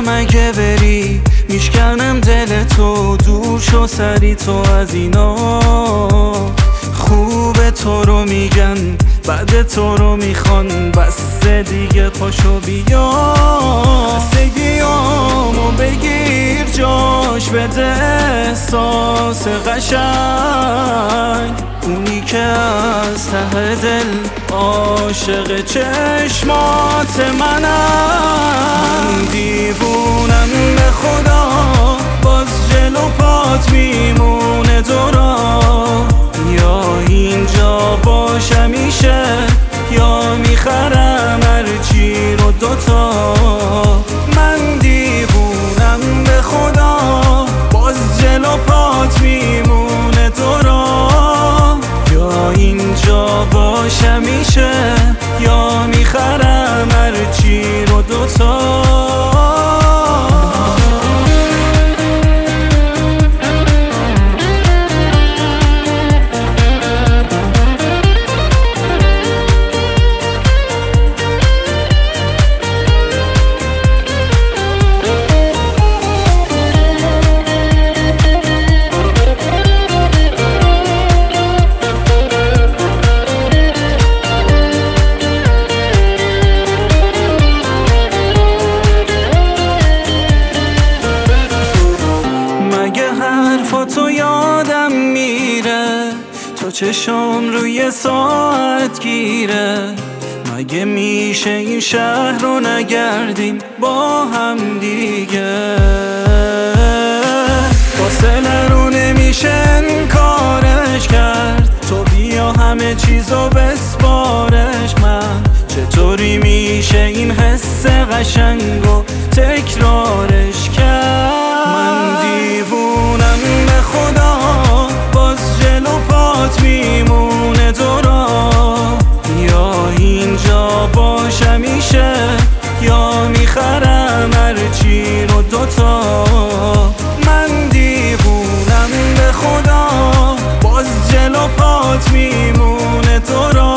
میدونم اگه بری میشکنم دل تو، دور شو سری تو از اینا. خوب تو رو میگن بعد تو رو میخوان، بس دیگه پاشو بیا. خستگیامو بگیر جاش بده احساس قشنگ، اونی که از ته دل عاشق چشمات منم. دیوونم به خدا باز جلو پات میمونه دورا، یا اینجا باش همیشه یا میخرم هرچی رو دوتا. من دیوونم به خدا باز جلو پات میمونه دورا، یا اینجا باش همیشه یا میخرم هرچی رو دوتا. تو یادم میره، تو چشم روی ساعت گیره. مگه میشه این شهر رو نگردیم با هم دیگه؟ فاصله رو نمیشه انکارش کرد، تو بیا همه چیزو بسپارش. من چطوری میشه این حس قشنگو تکرارش کرد؟ من دیوونم به خدا باز جلو پات میمونه دورا، یا اینجا باش همیشه یا میخرم هرچی رو دوتا. من دیوونم به خدا باز جلو پات میمونه دورا،